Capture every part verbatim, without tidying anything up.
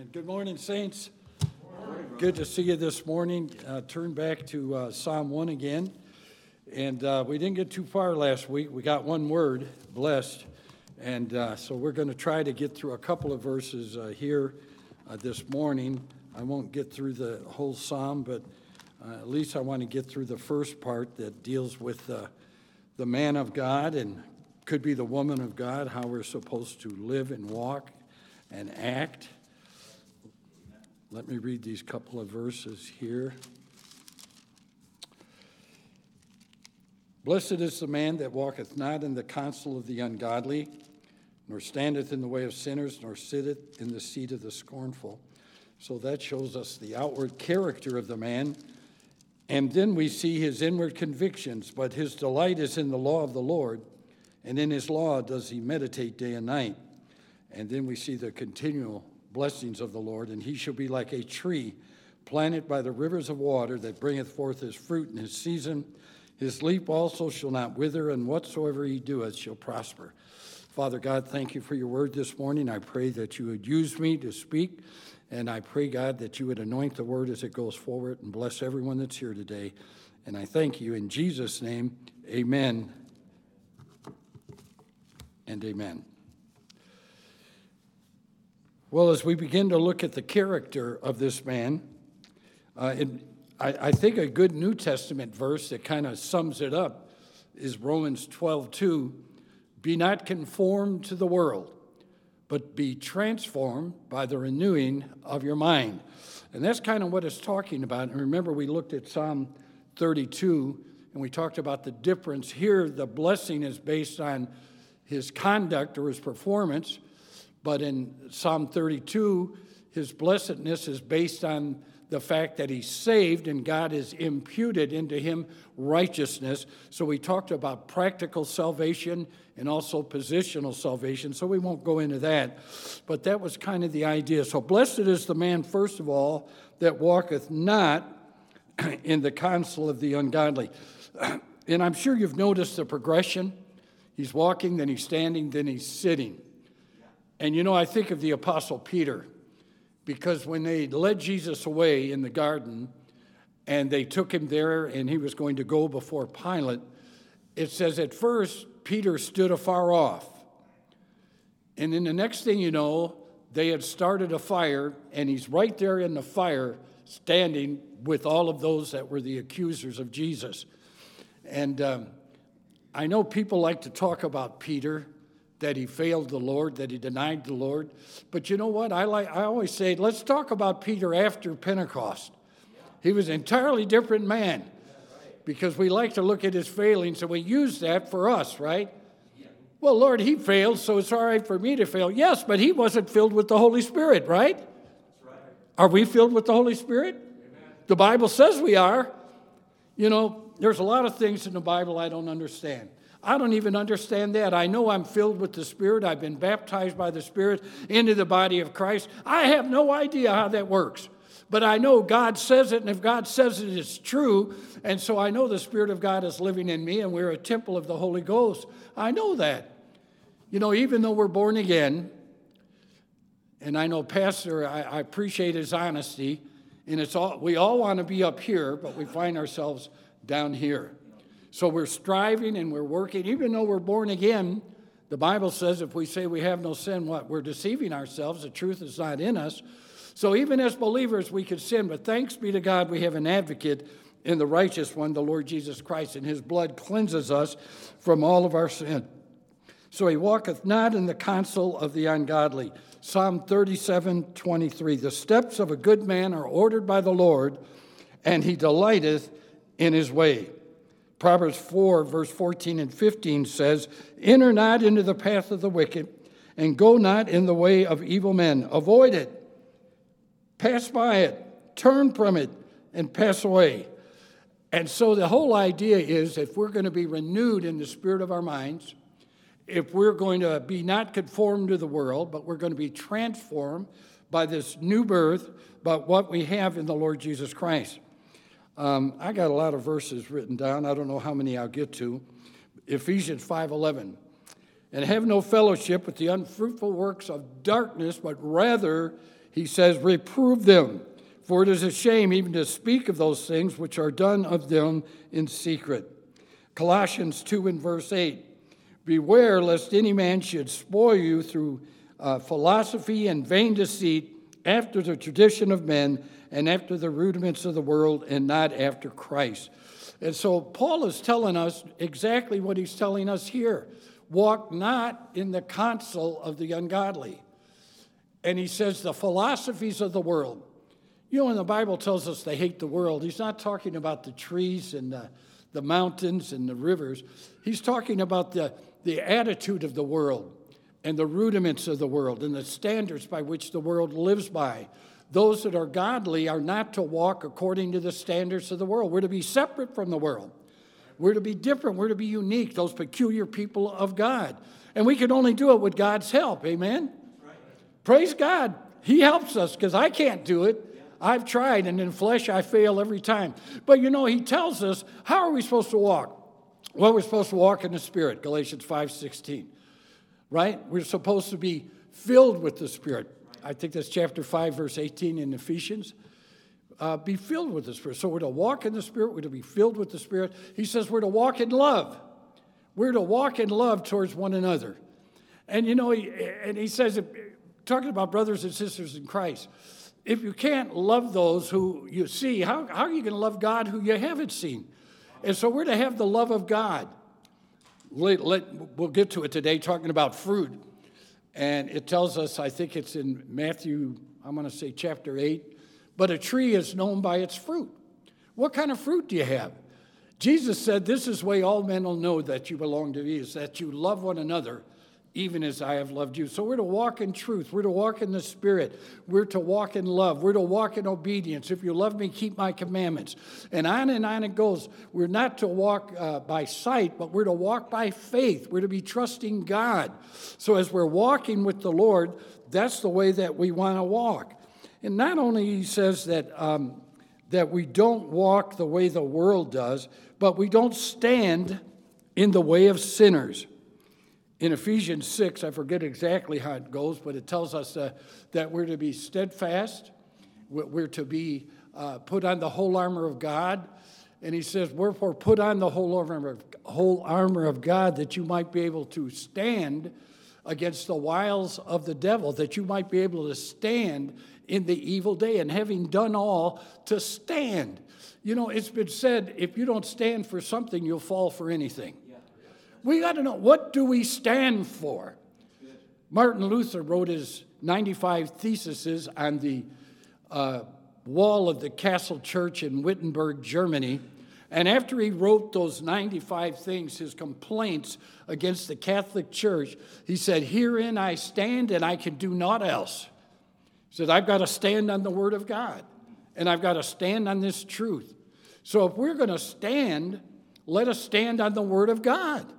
Amen. Good morning, saints. Good morning, Good to see you this morning. Uh, turn back to uh, Psalm one again. And uh, we didn't get too far last week. We got one word, blessed. And uh, so we're going to try to get through a couple of verses uh, here uh, this morning. I won't get through the whole psalm, but uh, at least I want to get through the first part that deals with uh, the man of God and could be the woman of God, how we're supposed to live and walk and act. Let me read these couple of verses here. Blessed is the man that walketh not in the counsel of the ungodly, nor standeth in the way of sinners, nor sitteth in the seat of the scornful. So that shows us the outward character of the man. And then we see his inward convictions. But his delight is in the law of the Lord, and in his law does he meditate day and night. And then we see the continual blessings of the Lord, and he shall be like a tree planted by the rivers of water that bringeth forth his fruit in his season. His leaf also shall not wither, and whatsoever he doeth shall prosper. Father God, thank you for your word this morning. I pray that you would use me to speak, and I pray, God, that you would anoint the word as it goes forward and bless everyone that's here today. And I thank you in Jesus' name. Amen and amen. Well, as we begin to look at the character of this man, uh, it, I, I think a good New Testament verse that kind of sums it up is Romans twelve two. Be not conformed to the world, but be transformed by the renewing of your mind. And that's kind of what it's talking about. And remember, we looked at Psalm thirty-two, and we talked about the difference. Here, the blessing is based on his conduct or his performance. But in Psalm thirty-two, his blessedness is based on the fact that he's saved and God has imputed into him righteousness. So we talked about practical salvation and also positional salvation, so we won't go into that. But that was kind of the idea. So blessed is the man, first of all, that walketh not in the counsel of the ungodly. And I'm sure you've noticed the progression. He's walking, then he's standing, then he's sitting. And, you know, I think of the Apostle Peter, because when they led Jesus away in the garden and they took him there and he was going to go before Pilate, it says at first Peter stood afar off. And then the next thing you know, they had started a fire, and he's right there in the fire standing with all of those that were the accusers of Jesus. And um, I know people like to talk about Peter, that he failed the Lord, that he denied the Lord. But you know what? I like. I always say, let's talk about Peter after Pentecost. He was an entirely different man, because we like to look at his failings, and we use that for us, right? Well, Lord, he failed, so it's all right for me to fail. Yes, but he wasn't filled with the Holy Spirit, right? Are we filled with the Holy Spirit? The Bible says we are. You know, there's a lot of things in the Bible I don't understand. I don't even understand that. I know I'm filled with the Spirit. I've been baptized by the Spirit into the body of Christ. I have no idea how that works. But I know God says it, and if God says it, it's true. And so I know the Spirit of God is living in me, and we're a temple of the Holy Ghost. I know that. You know, even though we're born again, and I know Pastor, I, I appreciate his honesty, and it's all we all want to be up here, but we find ourselves down here. So we're striving and we're working. Even though we're born again, the Bible says if we say we have no sin, what? We're deceiving ourselves. The truth is not in us. So even as believers, we could sin. But thanks be to God, we have an advocate in the righteous one, the Lord Jesus Christ, and his blood cleanses us from all of our sin. So he walketh not in the counsel of the ungodly. Psalm thirty-seven twenty-three. The steps of a good man are ordered by the Lord, and he delighteth in his way. Proverbs four, verse fourteen and fifteen says, enter not into the path of the wicked, and go not in the way of evil men. Avoid it. Pass by it. Turn from it, and pass away. And so the whole idea is, if we're going to be renewed in the spirit of our minds, if we're going to be not conformed to the world, but we're going to be transformed by this new birth, by what we have in the Lord Jesus Christ. Um, I got a lot of verses written down. I don't know how many I'll get to. Ephesians five eleven. And have no fellowship with the unfruitful works of darkness, but rather he says, reprove them, for it is a shame even to speak of those things which are done of them in secret. Colossians two and verse eight, beware lest any man should spoil you through uh, philosophy and vain deceit, after the tradition of men and after the rudiments of the world, and not after Christ. And so Paul is telling us exactly what he's telling us here. Walk not in the counsel of the ungodly. And he says the philosophies of the world. You know, when the Bible tells us they hate the world, he's not talking about the trees and the, the mountains and the rivers. He's talking about the, the attitude of the world and the rudiments of the world and the standards by which the world lives by. Those that are godly are not to walk according to the standards of the world. We're to be separate from the world. We're to be different. We're to be unique, those peculiar people of God. And we can only do it with God's help. Amen? Right. Praise God. He helps us because I can't do it. Yeah. I've tried, and in flesh I fail every time. But you know, he tells us, how are we supposed to walk? Well, we're supposed to walk in the Spirit, Galatians five sixteen. Right? We're supposed to be filled with the Spirit. I think that's chapter five, verse eighteen in Ephesians. Uh, be filled with the Spirit. So we're to walk in the Spirit. We're to be filled with the Spirit. He says we're to walk in love. We're to walk in love towards one another. And, you know, he, and he says, talking about brothers and sisters in Christ, if you can't love those who you see, how, how are you going to love God who you haven't seen? And so we're to have the love of God. Let, let, we'll get to it today, talking about fruit. And it tells us, I think it's in Matthew, I'm going to say chapter eight, but a tree is known by its fruit. What kind of fruit do you have? Jesus said, this is the way all men will know that you belong to me, is that you love one another, even as I have loved you. So we're to walk in truth. We're to walk in the Spirit. We're to walk in love. We're to walk in obedience. If you love me, keep my commandments. And on and on it goes. We're not to walk uh, by sight, but we're to walk by faith. We're to be trusting God. So as we're walking with the Lord, that's the way that we want to walk. And not only he says that, um, that we don't walk the way the world does, but we don't stand in the way of sinners. In Ephesians six, I forget exactly how it goes, but it tells us uh, that we're to be steadfast, we're to be uh, put on the whole armor of God, and he says, wherefore put on the whole armor, of, whole armor of God, that you might be able to stand against the wiles of the devil, that you might be able to stand in the evil day, and having done all, to stand. You know, it's been said, if you don't stand for something, you'll fall for anything. We got to know, what do we stand for? Martin Luther wrote his ninety-five theses on the uh, wall of the Castle Church in Wittenberg, Germany. And after he wrote those ninety-five things, his complaints against the Catholic Church, he said, herein I stand and I can do naught else. He said, I've got to stand on the Word of God, and I've got to stand on this truth. So if we're going to stand, let us stand on the Word of God.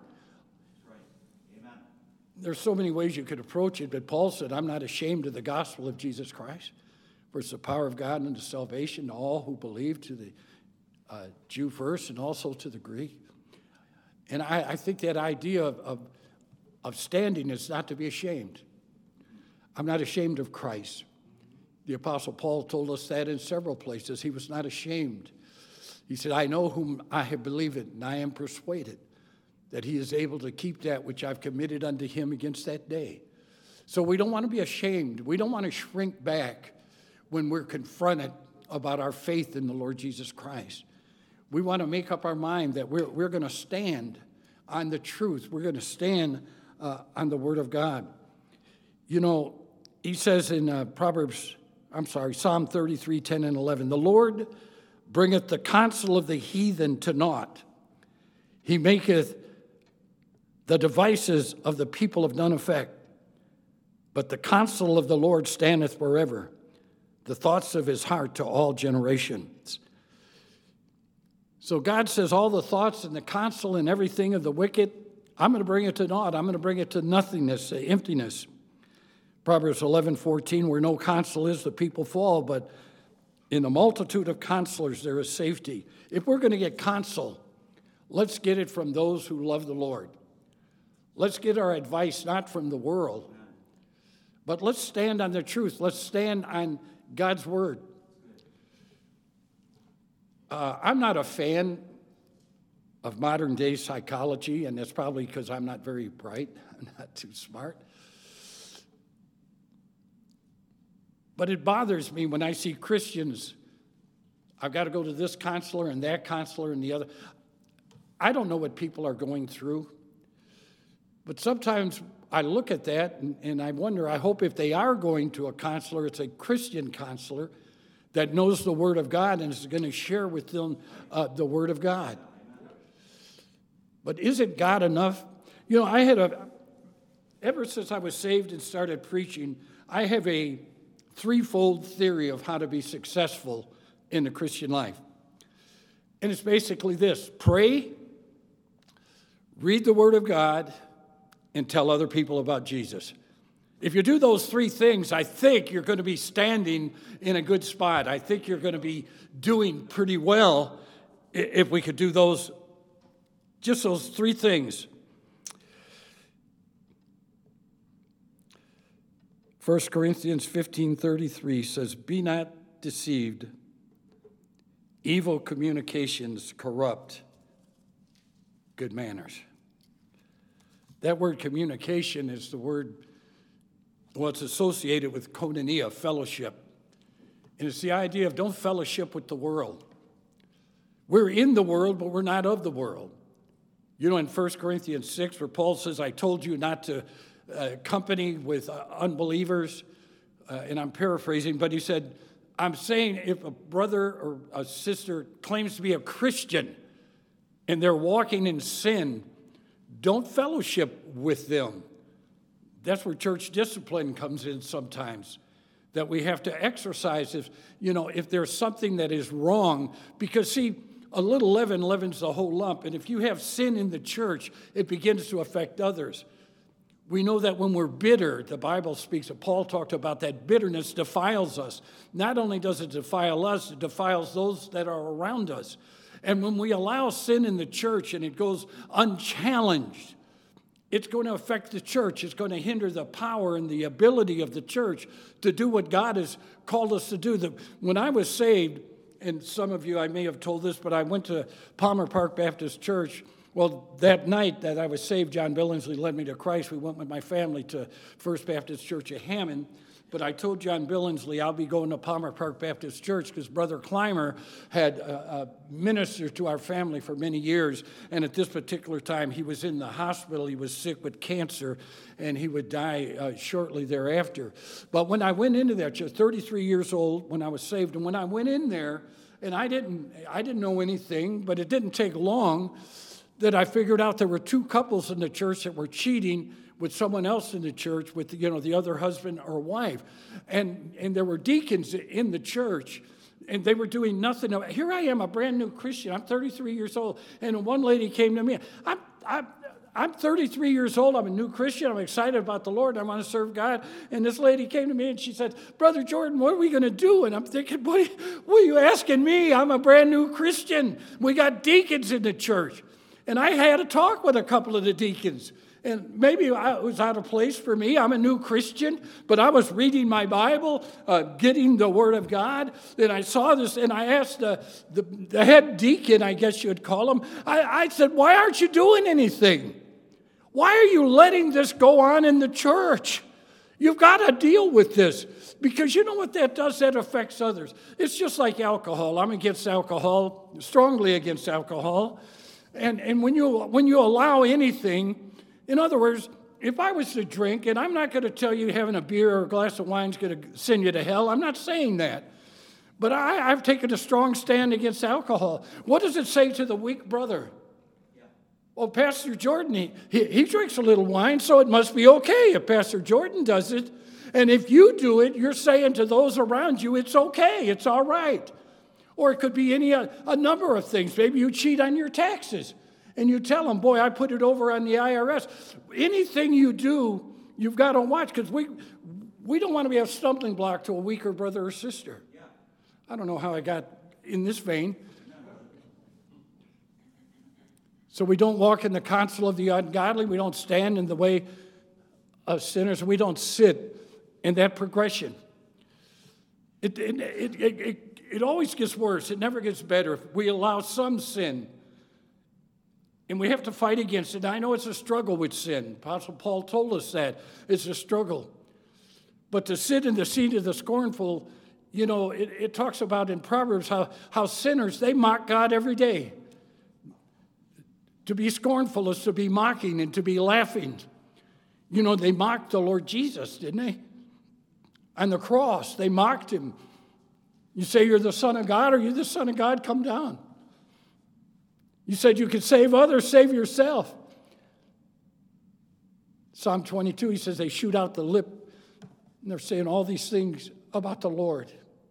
There's so many ways you could approach it, but Paul said, I'm not ashamed of the gospel of Jesus Christ, for it's the power of God unto salvation to all who believe, to the uh, Jew first and also to the Greek. And I, I think that idea of, of, of standing is not to be ashamed. I'm not ashamed of Christ. The Apostle Paul told us that in several places. He was not ashamed. He said, I know whom I have believed, and I am persuaded that he is able to keep that which I've committed unto him against that day. So we don't want to be ashamed. We don't want to shrink back when we're confronted about our faith in the Lord Jesus Christ. We want to make up our mind that we're, we're going to stand on the truth. We're going to stand uh, on the Word of God. You know, he says in uh, Proverbs, I'm sorry, Psalm thirty-three, ten and eleven, the Lord bringeth the counsel of the heathen to naught. He maketh the devices of the people of none effect. But the counsel of the Lord standeth forever, the thoughts of his heart to all generations. So God says all the thoughts and the counsel and everything of the wicked, I'm going to bring it to naught. I'm going to bring it to nothingness, emptiness. Proverbs eleven fourteen, where no counsel is, the people fall, but in the multitude of counselors there is safety. If we're going to get counsel, let's get it from those who love the Lord. Let's get our advice not from the world, But let's stand on the truth. Let's stand on God's word. Uh, I'm not a fan of modern day psychology, and that's probably because I'm not very bright. I'm not too smart. But it bothers me when I see Christians, I've got to go to this counselor and that counselor and the other. I don't know what people are going through. But sometimes I look at that and, and I wonder, I hope if they are going to a counselor, it's a Christian counselor that knows the Word of God and is going to share with them uh, the Word of God. But isn't God enough? You know, I had a, ever since I was saved and started preaching, I have a threefold theory of how to be successful in the Christian life. And it's basically this: pray, read the Word of God, and tell other people about Jesus. If you do those three things, I think you're going to be standing in a good spot. I think you're going to be doing pretty well if we could do those, just those three things. First Corinthians fifteen thirty-three says, "Be not deceived. Evil communications corrupt good manners." That word communication is the word, well, it's associated with koinonia, fellowship. And it's the idea of don't fellowship with the world. We're in the world, but we're not of the world. You know, in First Corinthians six, where Paul says, "I told you not to uh, company with uh, unbelievers," uh, and I'm paraphrasing, but he said, I'm saying if a brother or a sister claims to be a Christian and they're walking in sin, don't fellowship with them. That's where church discipline comes in sometimes, that we have to exercise if, you know, if there's something that is wrong. Because, see, a little leaven leavens the whole lump. And if you have sin in the church, it begins to affect others. We know that when we're bitter, the Bible speaks of, Paul talked about that bitterness defiles us. Not only does it defile us, it defiles those that are around us. And when we allow sin in the church and it goes unchallenged, it's going to affect the church. It's going to hinder the power and the ability of the church to do what God has called us to do. The, when I was saved, and some of you, I may have told this, but I went to Palmer Park Baptist Church. Well, that night that I was saved, John Billingsley led me to Christ. We went with my family to First Baptist Church of Hammond. But I told John Billingsley I'll be going to Palmer Park Baptist Church because Brother Clymer had uh, uh, ministered to our family for many years. And at this particular time, he was in the hospital. He was sick with cancer, and he would die uh, shortly thereafter. But when I went into that church, thirty-three years old when I was saved, and when I went in there, and I didn't, I didn't know anything, but it didn't take long that I figured out there were two couples in the church that were cheating with someone else in the church, with, you know, the other husband or wife. And, and there were deacons in the church, and they were doing nothing. Here I am, a brand new Christian. I'm thirty-three years old. And one lady came to me. I'm, I'm, I'm thirty-three years old. I'm a new Christian. I'm excited about the Lord. I want to serve God. And this lady came to me, and she said, "Brother Jordan, what are we going to do?" And I'm thinking, what, what are you asking me? I'm a brand new Christian. We got deacons in the church. And I had a talk with a couple of the deacons. And maybe it was out of place for me. I'm a new Christian, but I was reading my Bible, uh, getting the Word of God, and I saw this, and I asked the, the, the head deacon, I guess you'd call him, I, I said, "Why aren't you doing anything? Why are you letting this go on in the church? You've got to deal with this." Because you know what that does? That affects others. It's just like alcohol. I'm against alcohol, strongly against alcohol. And and when you when you allow anything, in other words, if I was to drink, and I'm not going to tell you having a beer or a glass of wine is going to send you to hell. I'm not saying that. But I, I've taken a strong stand against alcohol. What does it say to the weak brother? Yeah. Well, Pastor Jordan, he, he, he drinks a little wine, so it must be okay if Pastor Jordan does it. And if you do it, you're saying to those around you, it's okay, it's all right. Or it could be any a, a number of things. Maybe you cheat on your taxes, and you tell them, "Boy, I put it over on the I R S." Anything you do, you've got to watch, because we we don't want to be a stumbling block to a weaker brother or sister. Yeah. I don't know how I got in this vein. So we don't walk in the counsel of the ungodly. We don't stand in the way of sinners. We don't sit in that progression. It, it, it, it, it, it always gets worse. It never gets better. We allow some sin, and we have to fight against it. I know it's a struggle with sin. Apostle Paul told us that. It's a struggle. But to sit in the seat of the scornful, you know, it, it talks about in Proverbs how, how sinners, they mock God every day. To be scornful is to be mocking and to be laughing. You know, they mocked the Lord Jesus, didn't they? On the cross, they mocked him. You say you're the Son of God, or you're the Son of God, come down. You said you could save others, save yourself. Psalm twenty-two, he says they shoot out the lip, and they're saying all these things about the Lord.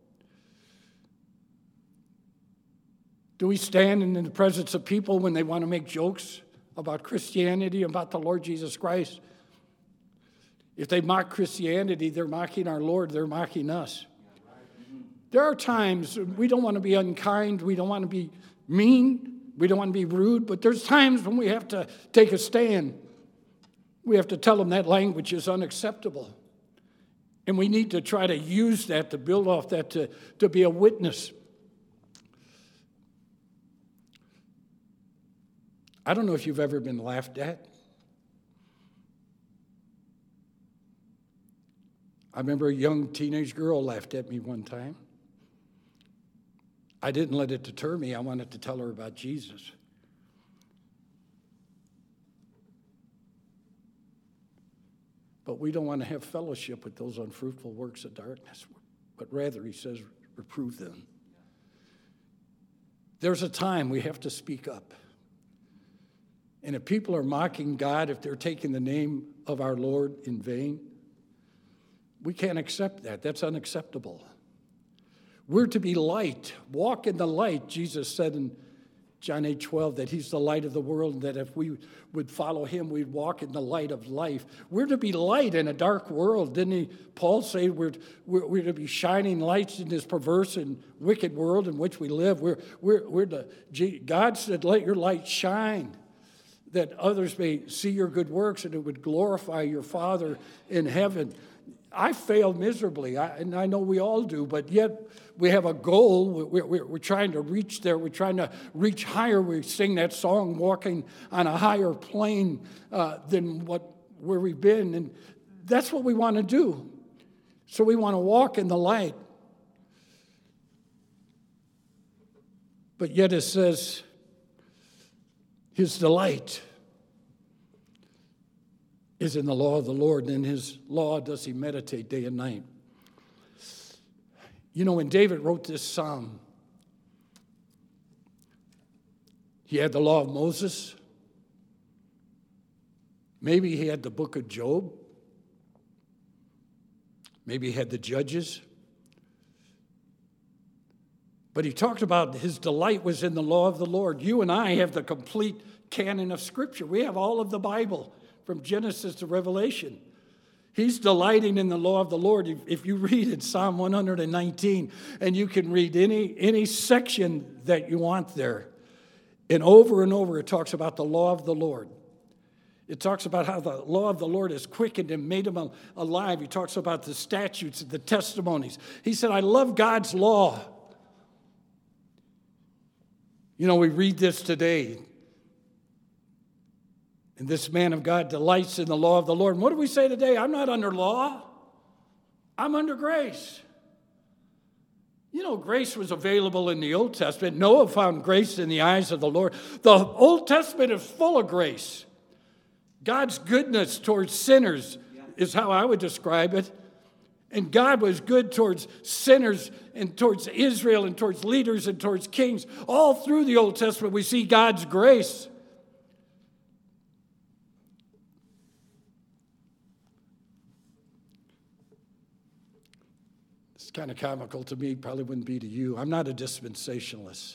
Do we stand in the presence of people when they want to make jokes about Christianity, about the Lord Jesus Christ? If they mock Christianity, they're mocking our Lord, they're mocking us. There are times we don't want to be unkind, we don't want to be mean, we don't want to be rude, but there's times when we have to take a stand. We have to tell them that language is unacceptable. And we need to try to use that, to build off that, to, to be a witness. I don't know if you've ever been laughed at. I remember a young teenage girl laughed at me one time. I didn't let it deter me. I wanted to tell her about Jesus. But we don't want to have fellowship with those unfruitful works of darkness, but rather, he says, reprove them. There's a time we have to speak up. And if people are mocking God, if they're taking the name of our Lord in vain, we can't accept that. That's unacceptable. We're to be light. Walk in the light. Jesus said in John eight twelve that he's the light of the world, and that if we would follow him, we'd walk in the light of life. We're to be light in a dark world. Didn't he, Paul say we're, we're, we're to be shining lights in this perverse and wicked world in which we live? We're, we're, we're to, God said, let your light shine, that others may see your good works and it would glorify your Father in heaven. I failed miserably, I, and I know we all do, but yet we have a goal. We're, we're, we're trying to reach there. We're trying to reach higher. We sing that song, walking on a higher plane uh, than what where we've been, and that's what we want to do. So we want to walk in the light. But yet it says, his delight is in the law of the Lord, and in his law does he meditate day and night. You know, when David wrote this psalm, he had the law of Moses. Maybe he had the book of Job. Maybe he had the Judges. But he talked about his delight was in the law of the Lord. You and I have the complete canon of Scripture. We have all of the Bible from Genesis to Revelation. He's delighting in the law of the Lord. If you read it, Psalm one hundred nineteen, and you can read any, any section that you want there, and over and over it talks about the law of the Lord. It talks about how the law of the Lord has quickened and made him alive. He talks about the statutes and the testimonies. He said, I love God's law. You know, we read this today. And this man of God delights in the law of the Lord. And what do we say today? I'm not under law. I'm under grace. You know, grace was available in the Old Testament. Noah found grace in the eyes of the Lord. The Old Testament is full of grace. God's goodness towards sinners is how I would describe it. And God was good towards sinners and towards Israel and towards leaders and towards kings. All through the Old Testament, we see God's grace. It's kind of comical to me, probably wouldn't be to you. I'm not a dispensationalist.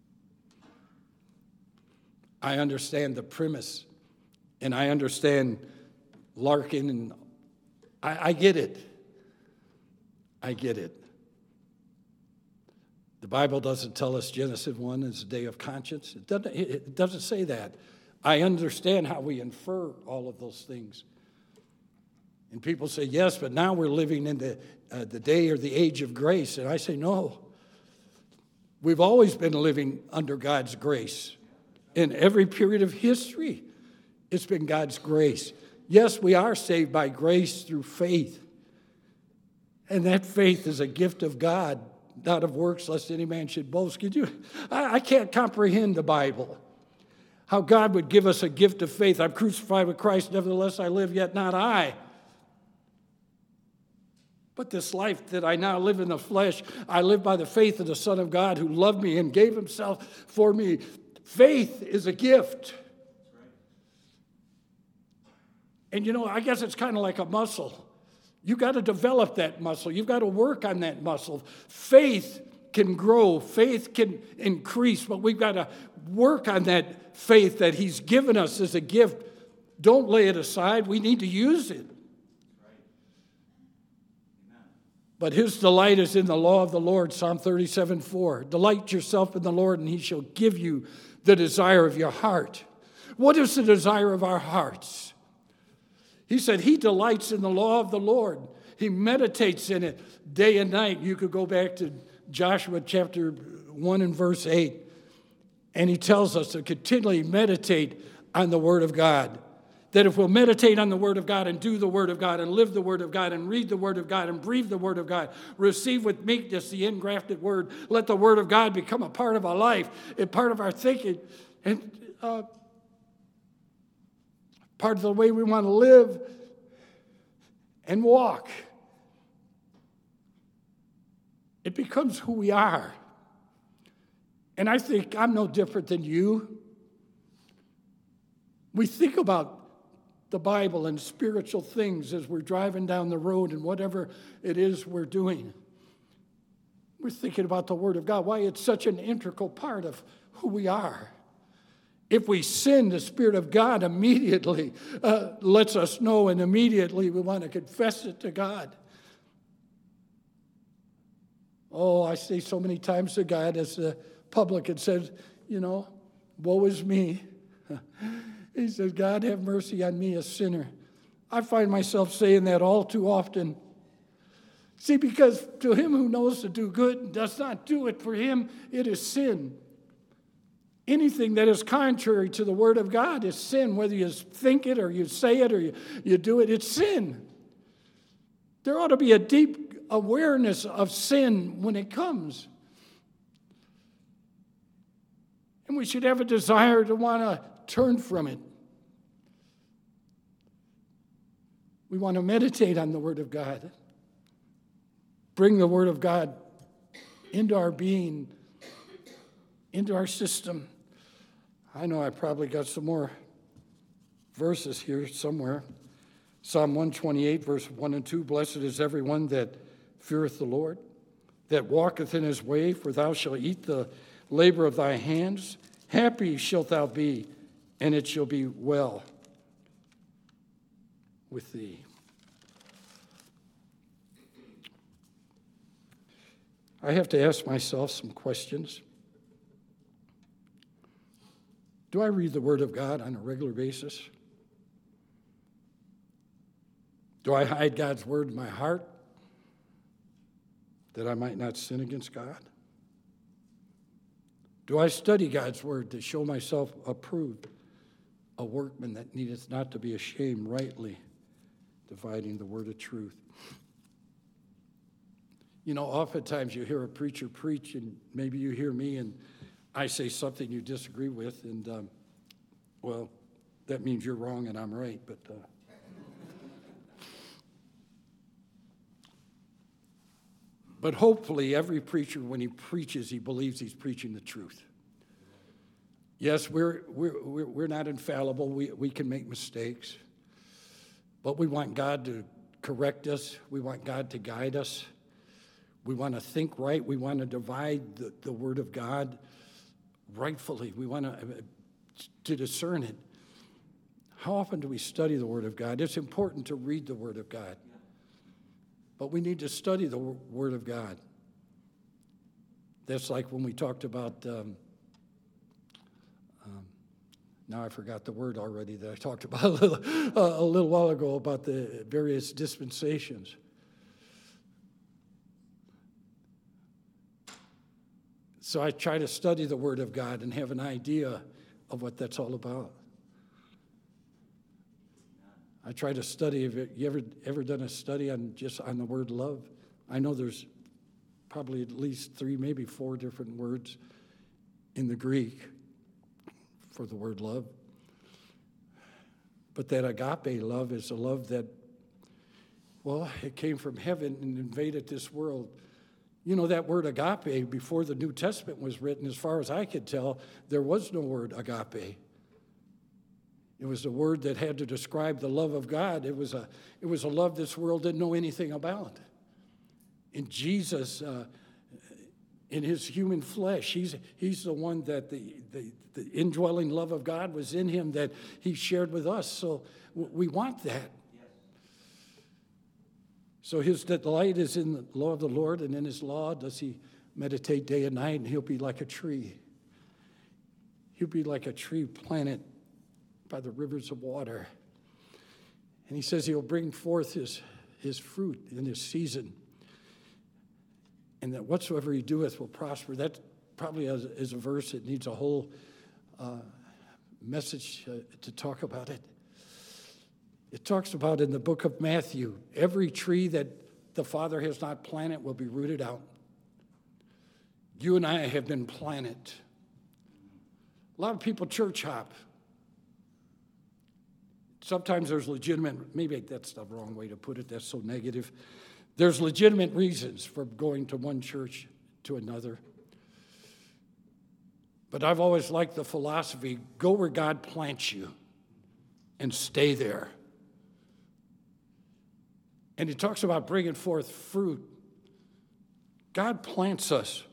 I understand the premise, and I understand Larkin, and I, I get it. I get it. The Bible doesn't tell us Genesis one is a day of conscience. It doesn't, it doesn't say that. I understand how we infer all of those things. And people say, yes, but now we're living in the, uh, the day or the age of grace. And I say, no. We've always been living under God's grace. In every period of history, it's been God's grace. Yes, we are saved by grace through faith. And that faith is a gift of God, not of works, lest any man should boast. Could you? I, I can't comprehend the Bible. How God would give us a gift of faith. I'm crucified with Christ, nevertheless I live, yet not I. But this life that I now live in the flesh, I live by the faith of the Son of God who loved me and gave himself for me. Faith is a gift. And you know, I guess it's kind of like a muscle. You've got to develop that muscle. You've got to work on that muscle. Faith can grow. Faith can increase, but we've got to work on that faith that he's given us as a gift. Don't lay it aside. We need to use it. But his delight is in the law of the Lord, Psalm thirty-seven four. Delight yourself in the Lord, and he shall give you the desire of your heart. What is the desire of our hearts? He said he delights in the law of the Lord. He meditates in it day and night. You could go back to Joshua chapter one and verse eight. And he tells us to continually meditate on the Word of God. That if we'll meditate on the Word of God and do the Word of God and live the Word of God and read the Word of God and breathe the Word of God, receive with meekness the engrafted Word, let the Word of God become a part of our life, a part of our thinking, and uh, part of the way we want to live and walk. It becomes who we are. And I think I'm no different than you. We think about the Bible and spiritual things as we're driving down the road and whatever it is we're doing. We're thinking about the Word of God, why it's such an integral part of who we are. If we sin, the Spirit of God immediately uh, lets us know, and immediately we want to confess it to God. Oh, I say so many times to God as the publican says, you know, woe is me. He says, God, have mercy on me, a sinner. I find myself saying that all too often. See, because to him who knows to do good and does not do it, for him it is sin. Anything that is contrary to the Word of God is sin, whether you think it or you say it or you, you do it, it's sin. There ought to be a deep awareness of sin when it comes. And we should have a desire to want to turn from it. We want to meditate on the Word of God. Bring the Word of God into our being, into our system. I know I probably got some more verses here somewhere. Psalm one twenty-eight, verse one and two, blessed is everyone that feareth the Lord, that walketh in his way, for thou shalt eat the labor of thy hands. Happy shalt thou be, and it shall be well with thee. I have to ask myself some questions. Do I read the Word of God on a regular basis? Do I hide God's Word in my heart that I might not sin against God? Do I study God's Word to show myself approved, a workman that needeth not to be ashamed, rightly dividing the word of truth? You know, oftentimes you hear a preacher preach, and maybe you hear me, and I say something you disagree with, and, um, well, that means you're wrong and I'm right, but... Uh, But hopefully every preacher, when he preaches, he believes he's preaching the truth. Yes, we're, we're, we're not infallible. We, we can make mistakes. But we want God to correct us. We want God to guide us. We want to think right. We want to divide the, the Word of God rightfully. We want to, to discern it. How often do we study the Word of God? It's important to read the Word of God. But we need to study the Word of God. That's like when we talked about um, um, Now I forgot the word already that I talked about a little, uh, a little while ago about the various dispensations. So I try to study the Word of God and have an idea of what that's all about. I try to study. Have you ever ever done a study on just on the word love? I know there's probably at least three, maybe four different words in the Greek for the word love. But that agape love is a love that, well, it came from heaven and invaded this world. You know, that word agape, before the New Testament was written, as far as I could tell, there was no word agape. It was a word that had to describe the love of God. It was a, it was a love this world didn't know anything about. And Jesus, uh, in his human flesh, he's, he's the one that the, the, the indwelling love of God was in him that he shared with us. So we want that. So his delight is in the law of the Lord, and in his law does he meditate day and night, and he'll be like a tree. He'll be like a tree planted by the rivers of water. And he says he'll bring forth his, his fruit in his season, and that whatsoever he doeth will prosper. That probably is, is a verse that needs a whole uh, message uh, to talk about it. It talks about in the book of Matthew, every tree that the Father has not planted will be rooted out. You and I have been planted. A lot of people church hop. Sometimes there's legitimate, maybe that's the wrong way to put it, that's so negative. There's legitimate reasons for going to one church to another. But I've always liked the philosophy, go where God plants you and stay there. And he talks about bringing forth fruit. God plants us.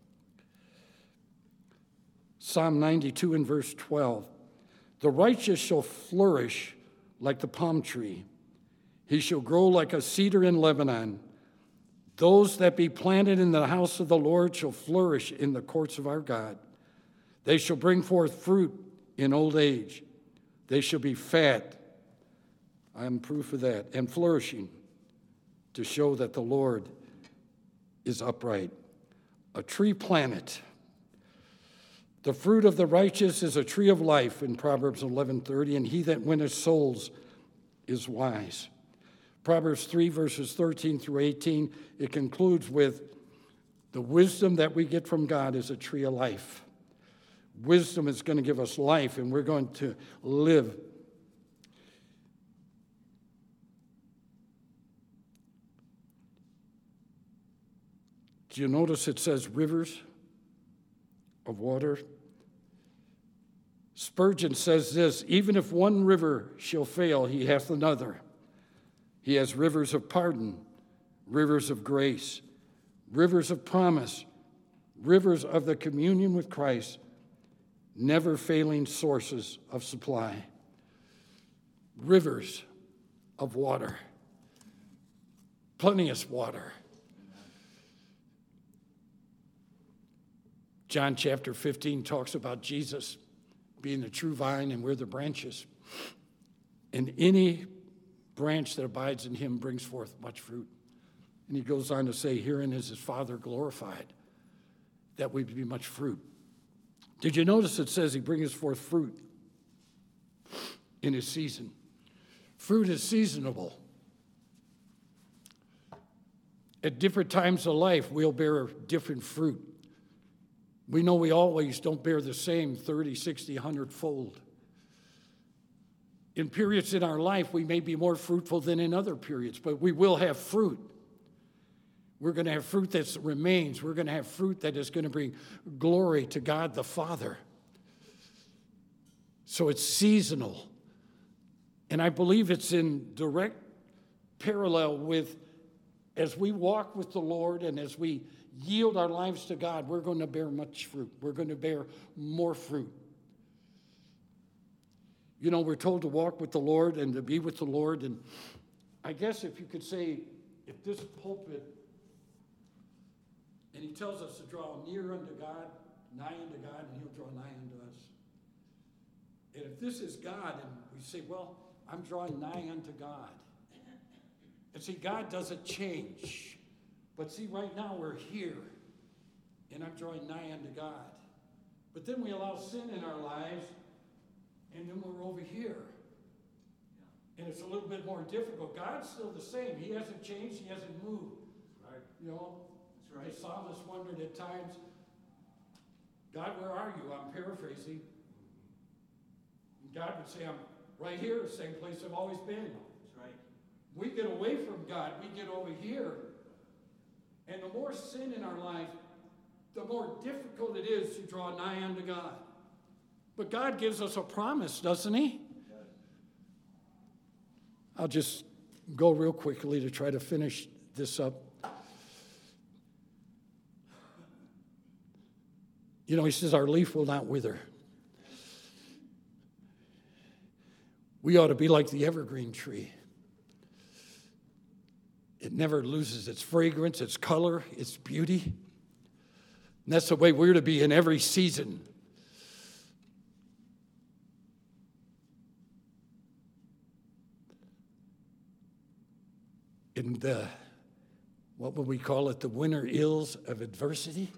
Psalm ninety-two and verse twelve. The righteous shall flourish like the palm tree. He shall grow like a cedar in Lebanon. Those that be planted in the house of the Lord shall flourish in the courts of our God. They shall bring forth fruit in old age. They shall be fat. I am proof of that. And flourishing, to show that the Lord is upright. A tree planted. The fruit of the righteous is a tree of life in Proverbs eleven thirty, and he that winneth souls is wise. Proverbs three, verses thirteen through eighteen, it concludes with, the wisdom that we get from God is a tree of life. Wisdom is going to give us life, and we're going to live. Do you notice it says rivers of water? Spurgeon says this, even if one river shall fail, he hath another. He has rivers of pardon, rivers of grace, rivers of promise, rivers of the communion with Christ, never failing sources of supply. Rivers of water, plenteous water. John chapter fifteen talks about Jesus being the true vine and we're the branches. And any branch that abides in him brings forth much fruit. And he goes on to say, herein is his Father glorified, that we be much fruit. Did you notice it says he brings forth fruit in his season? Fruit is seasonable. At different times of life, we'll bear different fruit. We know we always don't bear the same thirty, sixty, one hundred fold. In periods in our life, we may be more fruitful than in other periods, but we will have fruit. We're going to have fruit that remains. We're going to have fruit that is going to bring glory to God the Father. So it's seasonal. And I believe it's in direct parallel with, as we walk with the Lord and as we yield our lives to God, we're going to bear much fruit. We're going to bear more fruit. You know, we're told to walk with the Lord and to be with the Lord. And I guess if you could say, if this pulpit, and he tells us to draw near unto God, nigh unto God, and he'll draw nigh unto us. And if this is God, and we say, well, I'm drawing nigh unto God. And see, God doesn't change. But see, right now we're here, and I'm drawing nigh unto God. But then we allow sin in our lives, and then we're over here. And it's a little bit more difficult. God's still the same. He hasn't changed. He hasn't moved. Right. You know, That's right. the psalmist wondered at times, God, where are you? I'm paraphrasing. And God would say, I'm right here, same place I've always been. That's right. We get away from God. We get over here. And the more sin in our life, the more difficult it is to draw nigh unto God. But God gives us a promise, doesn't he? I'll just go real quickly to try to finish this up. You know, he says, our leaf will not wither. We ought to be like the evergreen tree. It never loses its fragrance, its color, its beauty. And that's the way we're to be in every season. In the, what would we call it, the winter ills of adversity?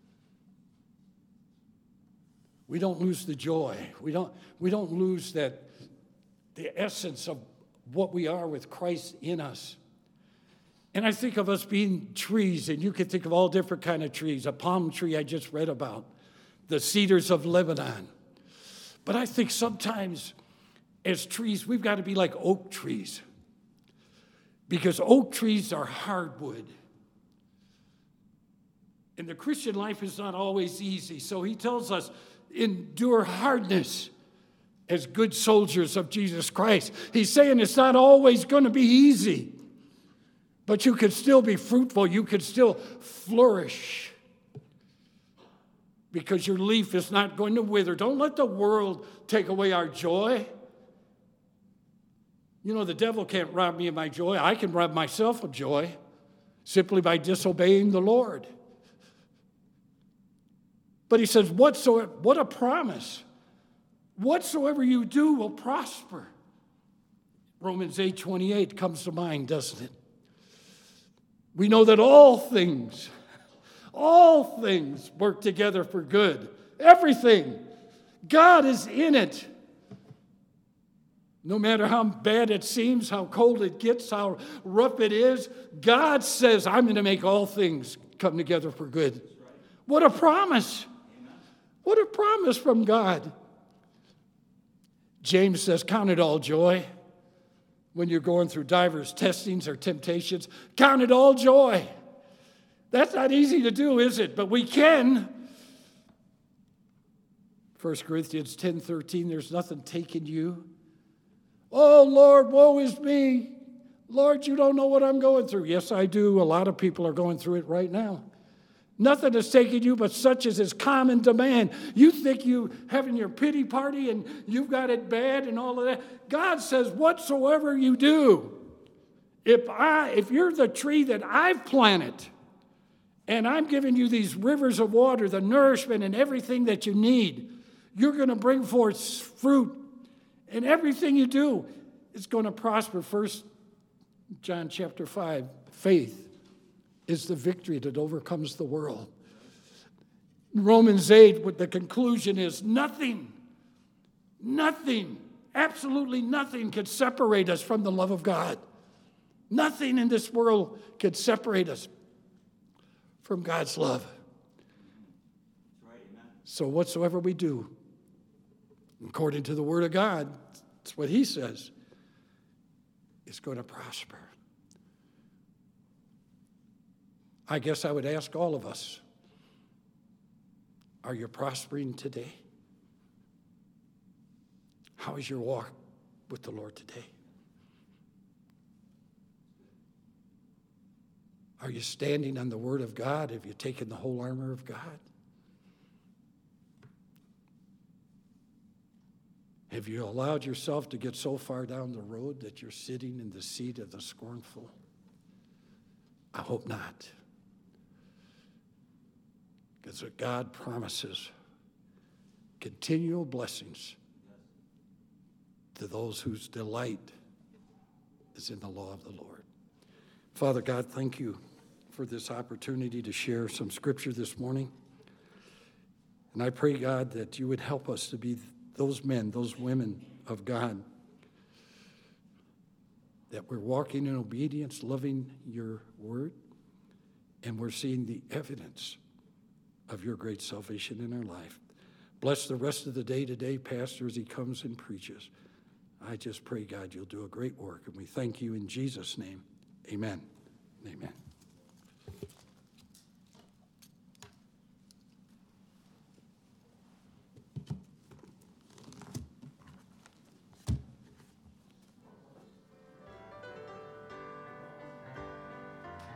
We don't lose the joy. We don't, we don't lose that, the essence of what we are with Christ in us. And I think of us being trees, and you can think of all different kind of trees. A palm tree I just read about, the cedars of Lebanon. But I think sometimes as trees, we've got to be like oak trees. Because oak trees are hardwood. And the Christian life is not always easy. So he tells us, endure hardness as good soldiers of Jesus Christ. He's saying it's not always going to be easy. But you can still be fruitful. You can still flourish. Because your leaf is not going to wither. Don't let the world take away our joy. You know, the devil can't rob me of my joy. I can rob myself of joy simply by disobeying the Lord. But he says, whatsoever, what a promise. Whatsoever you do will prosper. Romans eight twenty-eight comes to mind, doesn't it? We know that all things, all things work together for good. Everything. God is in it. No matter how bad it seems, how cold it gets, how rough it is, God says, I'm going to make all things come together for good. What a promise. What a promise from God. James says, count it all joy when you're going through divers testings or temptations. Count it all joy. That's not easy to do, is it? But we can. First Corinthians ten thirteen, there's nothing taking you. Oh, Lord, woe is me. Lord, you don't know what I'm going through. Yes, I do. A lot of people are going through it right now. Nothing has taken you but such as is common to man. You think you having your pity party and you've got it bad and all of that. God says, whatsoever you do, if I, if you're the tree that I've planted, and I'm giving you these rivers of water, the nourishment and everything that you need, you're going to bring forth fruit. And everything you do is going to prosper. First John chapter five, faith is the victory that overcomes the world. In Romans eight, what the conclusion is, nothing, nothing, absolutely nothing can separate us from the love of God. Nothing in this world can separate us from God's love. Right, amen. So whatsoever we do, according to the Word of God, that's what he says, is going to prosper. I guess I would ask all of us, are you prospering today? How is your walk with the Lord today? Are you standing on the Word of God? Have you taken the whole armor of God? Have you allowed yourself to get so far down the road that you're sitting in the seat of the scornful? I hope not. Because what God promises, continual blessings to those whose delight is in the law of the Lord. Father God, thank you for this opportunity to share some scripture this morning. And I pray, God, that you would help us to be those men, those women of God, that we're walking in obedience, loving your word, and we're seeing the evidence of your great salvation in our life. Bless the rest of the day today, Pastor, as he comes and preaches. I just pray, God, you'll do a great work, and we thank you in Jesus' name. Amen. Amen.